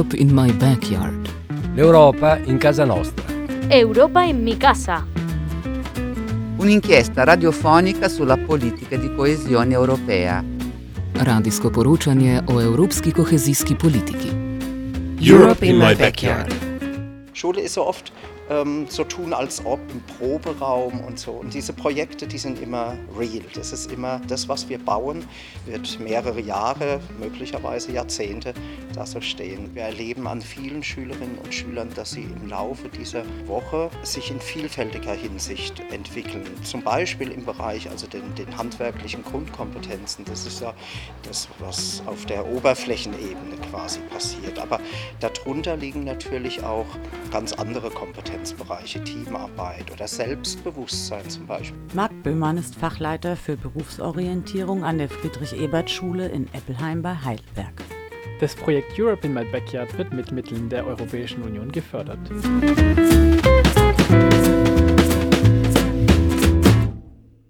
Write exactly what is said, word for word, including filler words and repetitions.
Europe in my backyard. L'Europa in casa nostra. Europa in mi casa. Un'inchiesta radiofonica sulla politica di coesione europea. Radijsko poročanje o evropski kohezijski politiki. Europe in my backyard. Schule ist so oft ähm, so tun, als ob im Proberaum und so. Und diese Projekte, die sind immer real. Das ist immer das, was wir bauen, wird mehrere Jahre, möglicherweise Jahrzehnte da so stehen. Wir erleben an vielen Schülerinnen und Schülern, dass sie im Laufe dieser Woche sich in vielfältiger Hinsicht entwickeln. Zum Beispiel im Bereich, also den, den handwerklichen Grundkompetenzen. Das ist ja das, was auf der Oberflächenebene quasi passiert. Aber darunter liegen natürlich auch ganz andere Kompetenzbereiche, Teamarbeit oder Selbstbewusstsein zum Beispiel. Marc Böhmann ist Fachleiter für Berufsorientierung an der Friedrich-Ebert-Schule in Eppelheim bei Heidelberg. Das Projekt Europe in my backyard wird mit Mitteln der Europäischen Union gefördert.